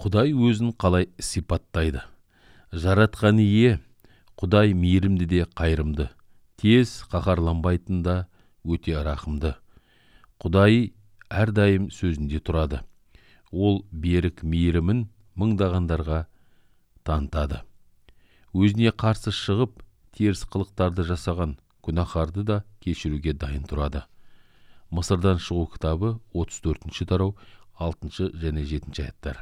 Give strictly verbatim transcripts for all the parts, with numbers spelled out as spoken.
Құдай өзін қалай сипаттайды? Жаратқан ие, Құдай мейірімді де қайырымды, тез қаһарланбайтын да өте рақымды. Құдай әрдайым сөзінде тұрады. Ол берік мейірімін мыңдағандарға танытады. Өзіне қарсы шығып, теріс қылықтарды жасаған күнәһарды да кешіруге дайын тұрады. Мысырдан шығу кітабы отыз төртінші тарау алтыншы және жетінші аяттар.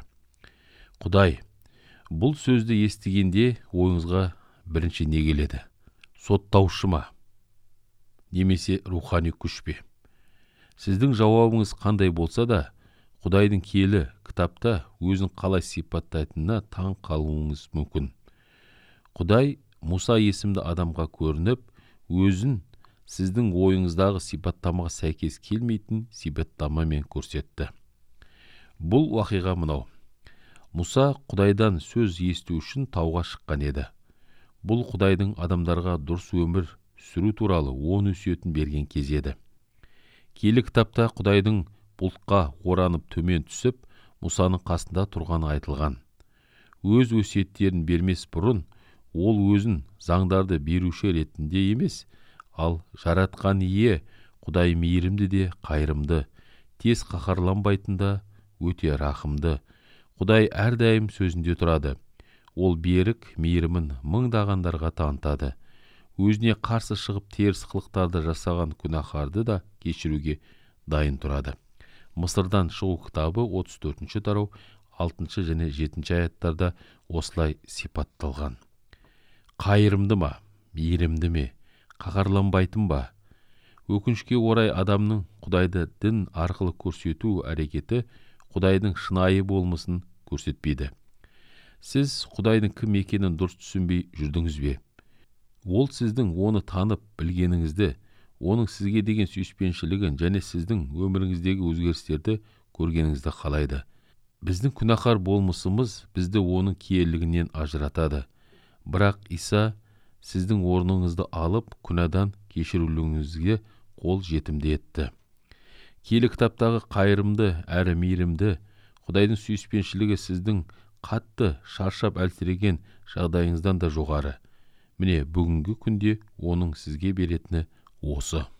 Құдай, бұл сөзді естігенде ойыңызға бірінші не келеді? Соттаушы ма? Немесе рухани күш пе? Сіздің жауабыңыз қандай болса да, Құдайдың киелі кітапта өзін қалай сипаттайтынына таң қалуыңыз мүмкін. Құдай Муса есімді адамға көрініп, өзін сіздің ойыңыздағы сипаттамаға сәйкес келмейтін сипаттамамен көрсетті. Бұл уақиға мынау. Муса Құдайдан сөз есту үшін тауға шыққан еді. Бұл Құдайдың адамдарға дұрыс өмір сүру туралы он өсиетін берген кез еді. Киелі кітапта Құдайдың бұлтқа оранып төмен түсіп, Мусаның қасында тұрғаны айтылған. Өз өсиеттерін бермес бұрын, ол өзін заңдарды беруші ретінде емес, ал жаратқан ие Құдай мейірімді де қайырымды, тез қаһарланбайтын да өте рақымды. Құдай әрдайым сөзінде тұрады. Ол берік мейірімін мыңдағандарға танытады. Өзіне қарсы шығып теріс қылықтарды жасаған күнәһарды да кешіруге дайын тұрады. Мысырдан шығу кітабы отыз төртінші тарау алтыншы және жетінші аяттарда осылай сипатталған. Қайырымды ма, мейірімді ме, қаһарланбайтын ба? Өкінішке орай адамның Құдайды дін арқылы көрсету әрекеті Құдайдың шынайы болмысын көрсетпейді. Сіз Құдайдың кім екенін дұрыс түсінбей жүрдіңіз бе? Ол сіздің оны танып білгеніңізді, оның сізге деген сүйіспеншілігін және сіздің өміріңіздегі өзгерістерді көргеніңізді қалайды. Біздің күнәһар болмысымыз бізді оның киелігінен ажыратады. Бірақ Иса сіздің орныңызды алып, күнәдан кешірілуіңізге қол жетімді етті. Киелі кітаптағы қайырымды әрі мейірімді Құдайдың сүйіспеншілігі сіздің қатты шаршап әлсіреген жағдайыңыздан да жоғары. Міне, бүгінгі күнде оның сізге беретіні осы.